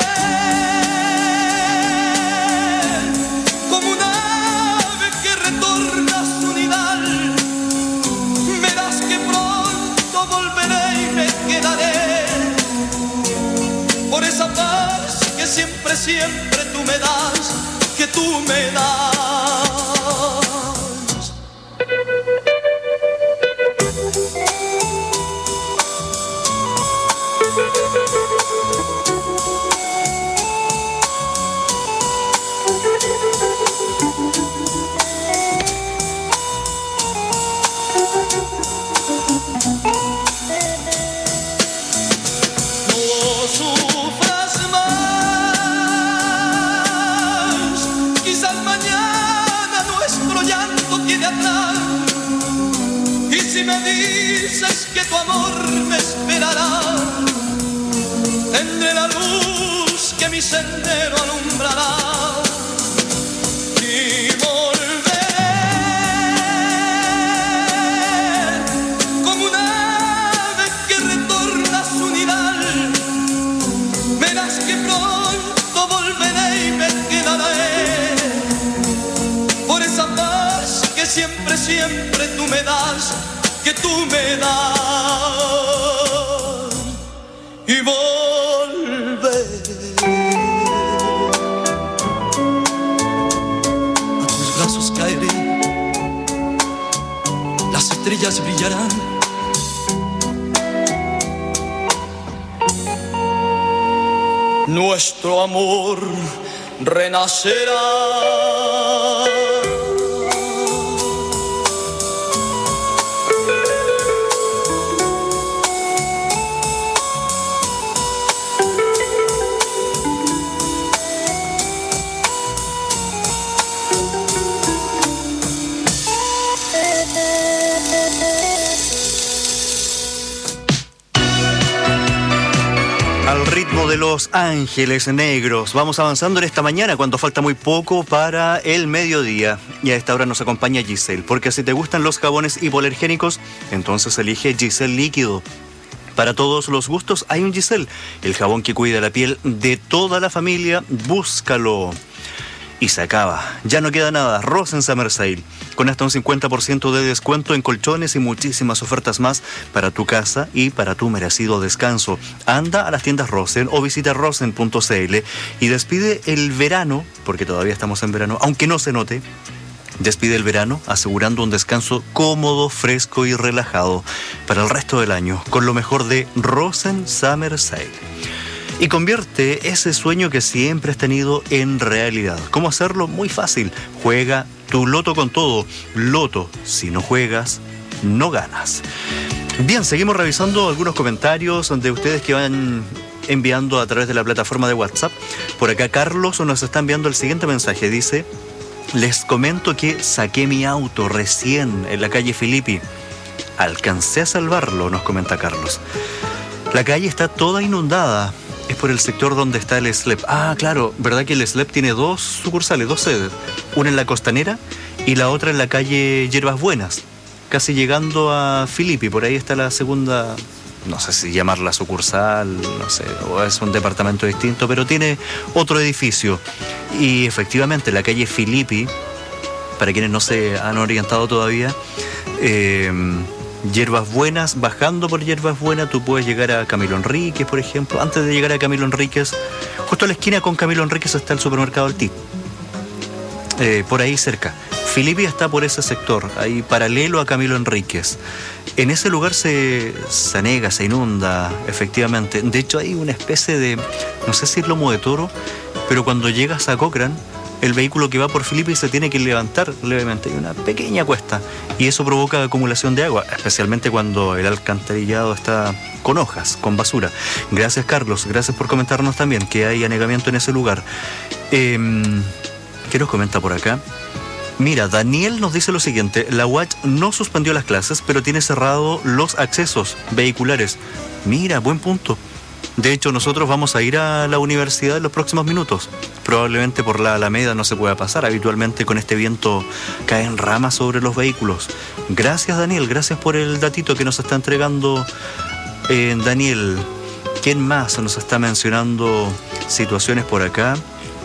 como un ave que retorna a su nidal. Verás que pronto volveré y me quedaré por esa paz que siempre, siempre tú me das, que tú me das. Si me dices que tu amor me esperará, tendré la luz que mi sendero alumbrará. Y volveré como un ave que retorna a su nidal. Verás que pronto volveré y me quedaré por esa paz que siempre, siempre tú me das, que tú me das. Y volveré. A tus brazos caeré, las estrellas brillarán. Nuestro amor renacerá. Al ritmo de Los Ángeles Negros, vamos avanzando en esta mañana cuando falta muy poco para el mediodía. Y a esta hora nos acompaña Giselle, porque si te gustan los jabones hipoalergénicos, entonces elige Giselle Líquido. Para todos los gustos hay un Giselle, el jabón que cuida la piel de toda la familia, búscalo. Y se acaba, ya no queda nada. Rosen Summer Sale, con hasta un cincuenta por ciento de descuento en colchones y muchísimas ofertas más para tu casa y para tu merecido descanso. Anda a las tiendas Rosen o visita rosen punto c l y despide el verano, porque todavía estamos en verano, aunque no se note. Despide el verano asegurando un descanso cómodo, fresco y relajado para el resto del año, con lo mejor de Rosen Summer Sale. Y convierte ese sueño que siempre has tenido en realidad. ¿Cómo hacerlo? Muy fácil. Juega tu Loto con todo. Loto, si no juegas, no ganas. Bien, seguimos revisando algunos comentarios de ustedes que van enviando a través de la plataforma de WhatsApp. Por acá Carlos nos está enviando el siguiente mensaje. Dice: les comento que saqué mi auto recién en la calle Filippi. Alcancé a salvarlo, nos comenta Carlos. La calle está toda inundada. Es por el sector donde está el S L E P. Ah, claro, ¿verdad que el S L E P tiene dos sucursales, dos sedes? Una en la Costanera y la otra en la calle Hierbas Buenas, casi llegando a Filippi. Por ahí está la segunda, no sé si llamarla sucursal, no sé, o es un departamento distinto, pero tiene otro edificio. Y efectivamente, la calle Filippi, para quienes no se han orientado todavía, eh, Hierbas Buenas, bajando por Hierbas Buenas, tú puedes llegar a Camilo Enríquez, por ejemplo. Antes de llegar a Camilo Enríquez, justo a la esquina con Camilo Enríquez está el supermercado El Tip. Eh, por ahí cerca. Filippi está por ese sector, ahí paralelo a Camilo Enríquez. En ese lugar se, se anega, se inunda, efectivamente. De hecho, hay una especie de, no sé si es lomo de toro, pero cuando llegas a Cochrane, el vehículo que va por Filippi se tiene que levantar levemente. Hay una pequeña cuesta y eso provoca acumulación de agua, especialmente cuando el alcantarillado está con hojas, con basura. Gracias, Carlos. Gracias por comentarnos también que hay anegamiento en ese lugar. Eh, ¿Qué nos comenta por acá? Mira, Daniel nos dice lo siguiente: la U A Ch no suspendió las clases, pero tiene cerrado los accesos vehiculares. Mira, buen punto. De hecho, nosotros vamos a ir a la universidad en los próximos minutos. probablemente por la Alameda no se pueda pasar. Habitualmente con este viento caen ramas sobre los vehículos. Gracias, Daniel, gracias por el datito que nos está entregando eh, Daniel. ¿Quién más nos está mencionando situaciones por acá?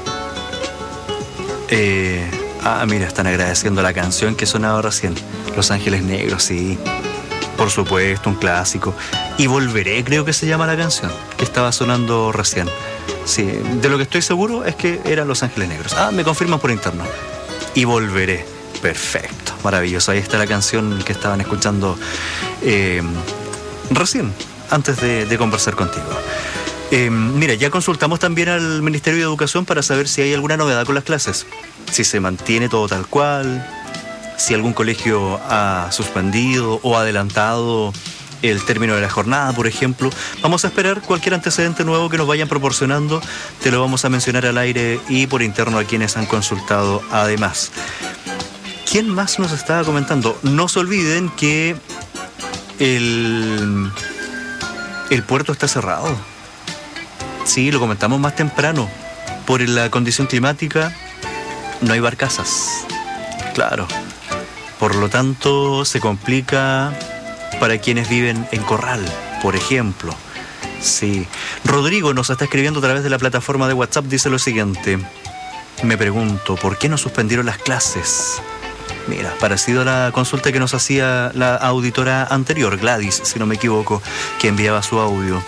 Eh, ah, mira, están agradeciendo la canción que sonaba recién. Los Ángeles Negros, sí. Por supuesto, un clásico. Y Volveré, creo que se llama la canción, que estaba sonando recién. Sí, de lo que estoy seguro es que eran Los Ángeles Negros. Ah, me confirman por interno. Y Volveré. Perfecto, maravilloso. Ahí está la canción que estaban escuchando eh, recién, antes de, de conversar contigo. Eh, mira, ya consultamos también al Ministerio de Educación para saber si hay alguna novedad con las clases. Si se mantiene todo tal cual, si algún colegio ha suspendido o adelantado el término de la jornada, por ejemplo. Vamos a esperar cualquier antecedente nuevo que nos vayan proporcionando. Te lo vamos a mencionar al aire y por interno a quienes han consultado además. ¿Quién más nos estaba comentando? No se olviden que el, el puerto está cerrado. Sí, lo comentamos más temprano. Por la condición climática no hay barcazas. Claro. Por lo tanto, se complica para quienes viven en Corral, por ejemplo. Sí. Rodrigo nos está escribiendo a través de la plataforma de WhatsApp. Dice lo siguiente. Me pregunto, ¿por qué no suspendieron las clases? Mira, parecido a la consulta que nos hacía la auditora anterior, Gladys, si no me equivoco, que enviaba su audio.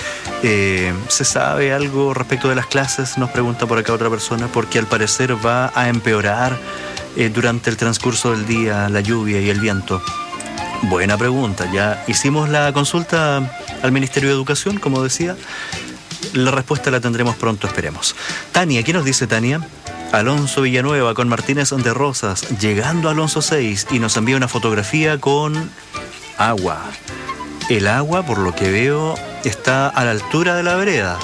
Eh, ¿Se sabe algo respecto de las clases? Nos pregunta por acá otra persona, porque al parecer va a empeorar eh, durante el transcurso del día la lluvia y el viento. Buena pregunta. Ya hicimos la consulta al Ministerio de Educación, como decía. La respuesta la tendremos pronto, esperemos. Tania, ¿qué nos dice Tania? Alonso Villanueva con Martínez de Rosas, llegando a Alonso seis, y nos envía una fotografía con agua. El agua, por lo que veo, está a la altura de la vereda.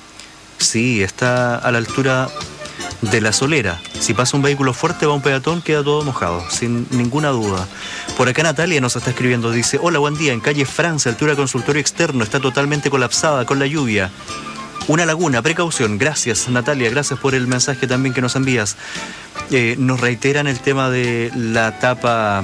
Sí, está a la altura de la solera. Si pasa un vehículo fuerte, va un peatón, queda todo mojado, sin ninguna duda. Por acá Natalia nos está escribiendo, dice: hola, buen día, en calle Francia, altura consultorio externo, está totalmente colapsada con la lluvia. Una laguna, precaución. Gracias, Natalia, gracias por el mensaje también que nos envías. Eh, nos reiteran el tema de la tapa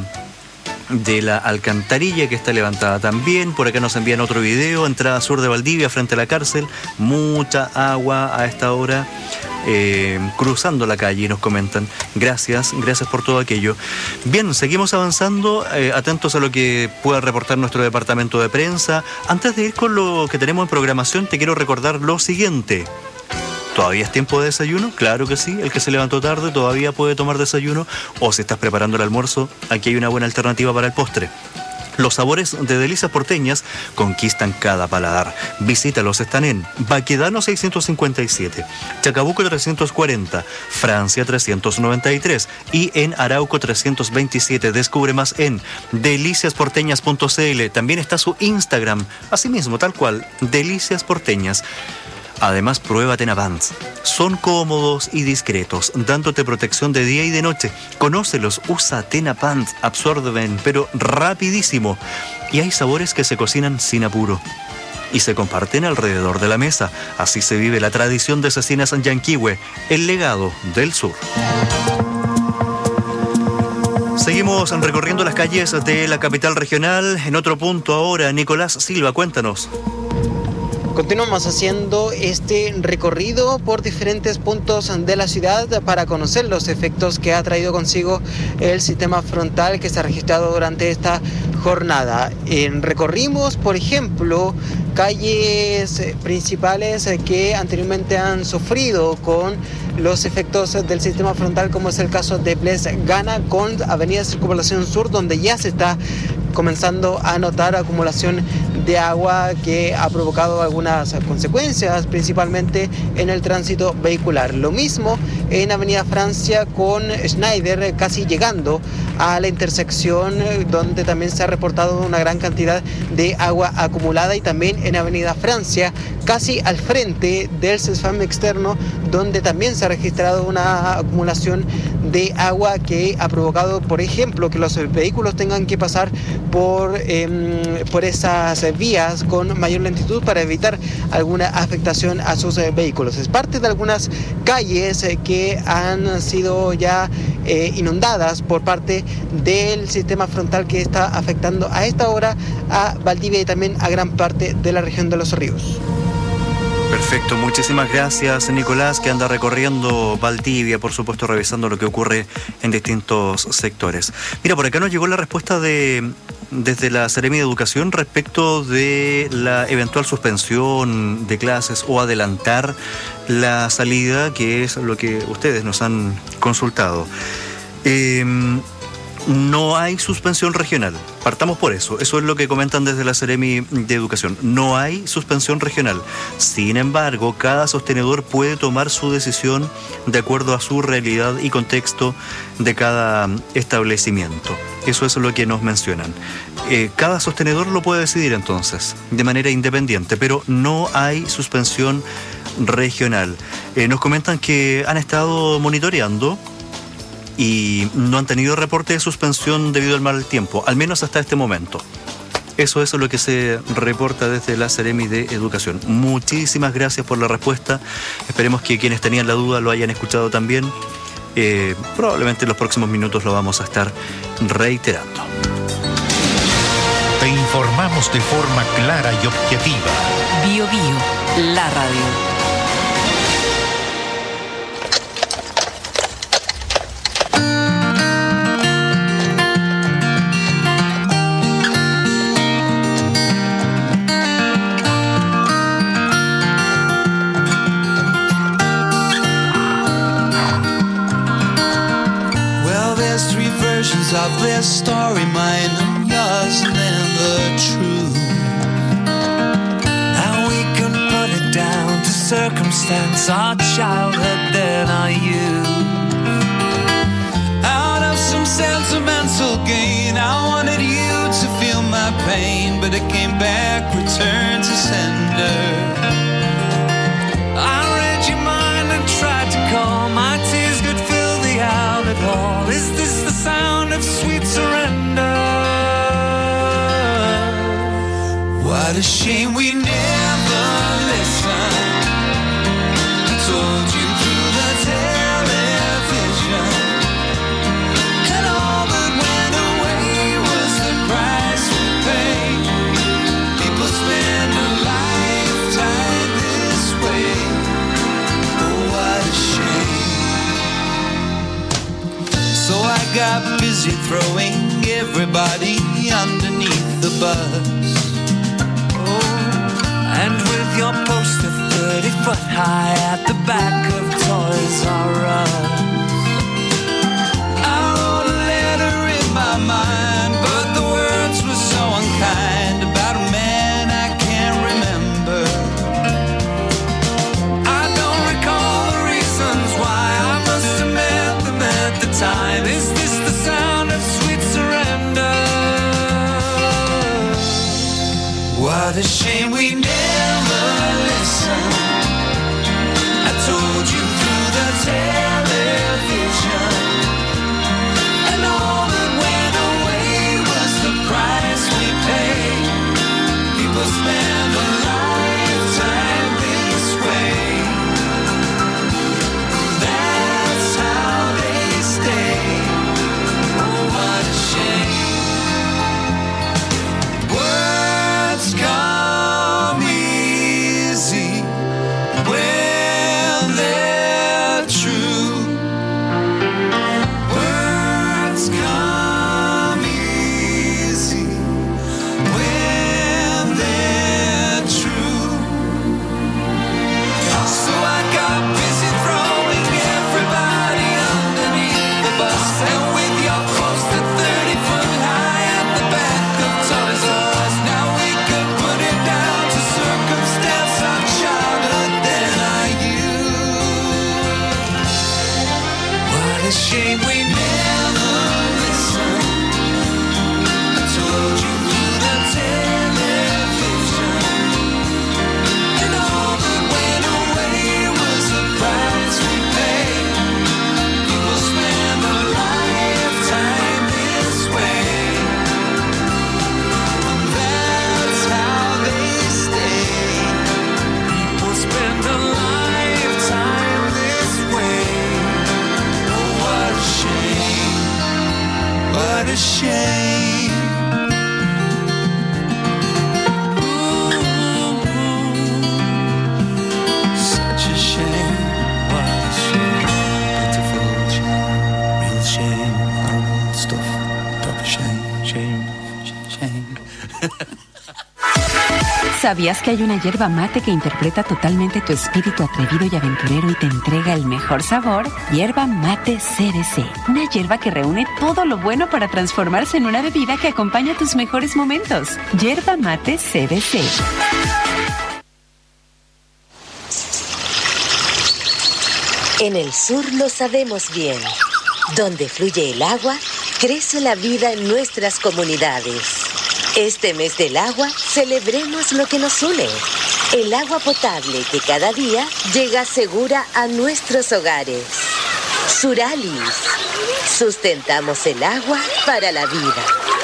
de la alcantarilla que está levantada también. Por acá nos envían otro video, entrada sur de Valdivia frente a la cárcel, mucha agua a esta hora, eh, cruzando la calle, nos comentan. Gracias, gracias por todo aquello. Bien, seguimos avanzando, eh, atentos a lo que pueda reportar nuestro departamento de prensa. Antes de ir con lo que tenemos en programación, te quiero recordar lo siguiente. ¿Todavía es tiempo de desayuno? Claro que sí. El que se levantó tarde todavía puede tomar desayuno. O si estás preparando el almuerzo, aquí hay una buena alternativa para el postre. Los sabores de Delicias Porteñas conquistan cada paladar. Visítalos, están en Baquedano seiscientos cincuenta y siete, Chacabuco trescientos cuarenta, Francia trescientos noventa y tres y en Arauco trescientos veintisiete. Descubre más en delicias porteñas punto c l. También está su Instagram, asimismo, tal cual, Delicias Porteñas. Además, prueba Tenapants. Son cómodos y discretos, dándote protección de día y de noche. Conócelos, usa Tenapants, absorben, pero rapidísimo. Y hay sabores que se cocinan sin apuro y se comparten alrededor de la mesa. Así se vive la tradición de Cecinas Yanquihue, el legado del sur. Seguimos recorriendo las calles de la capital regional. En otro punto ahora, Nicolás Silva, cuéntanos. Continuamos haciendo este recorrido por diferentes puntos de la ciudad para conocer los efectos que ha traído consigo el sistema frontal que se ha registrado durante esta jornada. En recorrimos, por ejemplo, calles principales que anteriormente han sufrido con los efectos del sistema frontal, como es el caso de Bles Gana con Avenida Circunvalación Sur, donde ya se está comenzando a notar acumulación de agua que ha provocado algunas consecuencias, principalmente en el tránsito vehicular. Lo mismo en Avenida Francia con Schneider, casi llegando a la intersección, donde también se ha reportado una gran cantidad de agua acumulada, y también en Avenida Francia, casi al frente del CESFAM externo, donde también se ha registrado una acumulación de agua que ha provocado, por ejemplo, que los vehículos tengan que pasar por, eh, por esas vías con mayor lentitud para evitar alguna afectación a sus eh, vehículos. Es parte de algunas calles eh, que han sido ya eh, inundadas por parte del sistema frontal que está afectando a esta hora a Valdivia y también a gran parte de la región de Los Ríos. Perfecto, muchísimas gracias Nicolás, que anda recorriendo Valdivia, por supuesto revisando lo que ocurre en distintos sectores. Mira, por acá nos llegó la respuesta de desde la Seremi de Educación respecto de la eventual suspensión de clases o adelantar la salida, que es lo que ustedes nos han consultado. Eh, No hay suspensión regional. Partamos por eso. Eso es lo que comentan desde la Seremi de Educación. No hay suspensión regional. Sin embargo, cada sostenedor puede tomar su decisión de acuerdo a su realidad y contexto de cada establecimiento. Eso es lo que nos mencionan. Eh, cada sostenedor lo puede decidir entonces, de manera independiente, pero no hay suspensión regional. Eh, nos comentan que han estado monitoreando y no han tenido reporte de suspensión debido al mal tiempo, al menos hasta este momento. Eso es lo que se reporta desde la Seremi de Educación. Muchísimas gracias por la respuesta. Esperemos que quienes tenían la duda lo hayan escuchado también. Eh, probablemente en los próximos minutos lo vamos a estar reiterando. Te informamos de forma clara y objetiva. Bio Bio, la radio. Of their story, mine and yours, and then the truth. How we can put it down to circumstance, our childhood, then our youth. Out of some sentimental gain, I wanted you to feel my pain, but it came back, returned to sender. I read your mind and tried to call, my tears could fill the outlet hall. Is this the sound of sweet surrender? What a shame we never listened. I told you through the television, and all that went away was the price we paid. People spend a lifetime this way. Oh, what a shame. So I got busy throwing everybody underneath the bus. Oh, and with your poster thirty foot high at the back of Toys R Us, I wrote a letter in my mind, but the words were so unkind, about a man I can't remember. I don't recall the reasons why, I must have met them at the time. Is this the sound of sweet surrender? What a shame we never listened. ¿Sabías que hay una hierba mate que interpreta totalmente tu espíritu atrevido y aventurero y te entrega el mejor sabor? Hierba mate C B C. Una hierba que reúne todo lo bueno para transformarse en una bebida que acompaña tus mejores momentos. Hierba mate C B C. En el sur lo sabemos bien. Donde fluye el agua, crece la vida en nuestras comunidades. Este mes del agua, celebremos lo que nos une. El agua potable que cada día llega segura a nuestros hogares. Suralis. Sustentamos el agua para la vida.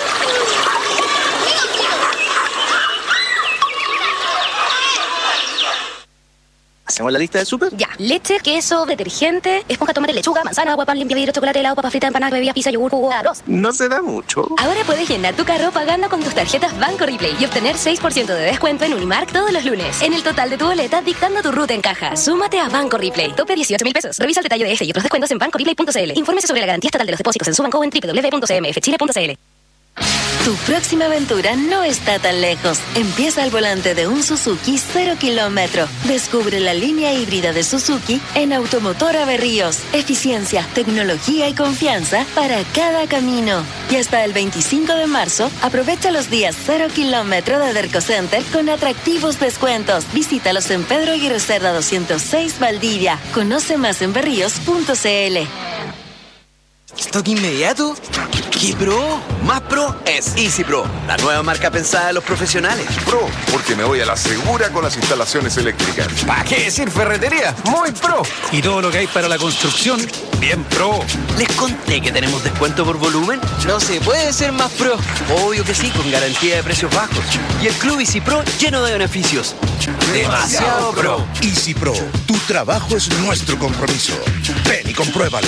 ¿Hacemos la lista del súper? Ya. Leche, queso, detergente, esponja, tomate, lechuga, manzana, agua, pan, limpia, vidrio, chocolate, helado, papa frita, empanadas, bebidas, pizza, yogur, jugo, arroz. No se da mucho. Ahora puedes llenar tu carro pagando con tus tarjetas Banco Replay y obtener seis por ciento de descuento en Unimark todos los lunes. En el total de tu boleta, dictando tu ruta en caja. Súmate a Banco Replay. Tope dieciocho mil pesos. Revisa el detalle de este y otros descuentos en banco replay punto c l. Infórmese sobre la garantía estatal de los depósitos en su banco o en doble u doble u doble u punto c m f chile punto c l. Tu próxima aventura no está tan lejos. Empieza al volante de un Suzuki cero kilómetro. Descubre la línea híbrida de Suzuki en Automotora Berríos. Eficiencia, tecnología y confianza para cada camino. Y hasta el veinticinco de marzo, aprovecha los días cero kilómetro de Derco Center con atractivos descuentos. Visítalos en Pedro Aguirre Cerda doscientos seis Valdivia. Conoce más en berríos punto c l. ¿Stock inmediato? ¿Qué pro? Más pro es Easy Pro, la nueva marca pensada de los profesionales. Pro, porque me voy a la segura con las instalaciones eléctricas. ¿Para qué decir ferretería? Muy pro. Y todo lo que hay para la construcción, bien pro. ¿Les conté que tenemos descuento por volumen? No se puede ser más pro. Obvio que sí, con garantía de precios bajos. Y el Club Easy Pro lleno de beneficios. Demasiado pro. Easy Pro, tu trabajo es nuestro compromiso. Ven y compruébalo.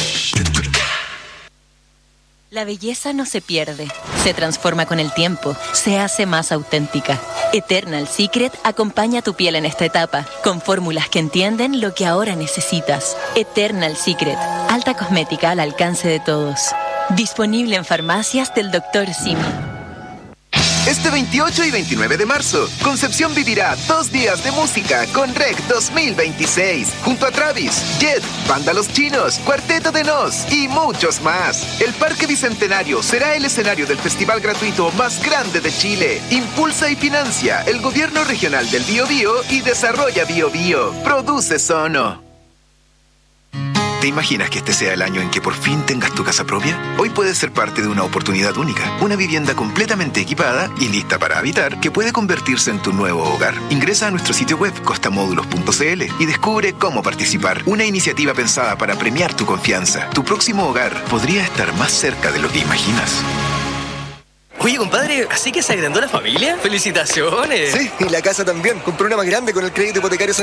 La belleza no se pierde, se transforma con el tiempo, se hace más auténtica. Eternal Secret acompaña tu piel en esta etapa, con fórmulas que entienden lo que ahora necesitas. Eternal Secret, alta cosmética al alcance de todos. Disponible en farmacias del doctor Simi. Este veintiocho y veintinueve de marzo, Concepción vivirá dos días de música con R E C dos mil veintiséis, junto a Travis, Jet, Banda Los Chinos, Cuarteto de Nos y muchos más. El Parque Bicentenario será el escenario del festival gratuito más grande de Chile. Impulsa y financia el Gobierno Regional del Biobío y Desarrolla Biobío. Produce Sono. ¿Te imaginas que este sea el año en que por fin tengas tu casa propia? Hoy puedes ser parte de una oportunidad única. Una vivienda completamente equipada y lista para habitar que puede convertirse en tu nuevo hogar. Ingresa a nuestro sitio web costamódulos punto c l y descubre cómo participar. Una iniciativa pensada para premiar tu confianza. Tu próximo hogar podría estar más cerca de lo que imaginas. Oye, compadre, ¿así que se agrandó la familia? ¡Felicitaciones! Sí, y la casa también. Compré una más grande con el crédito hipotecario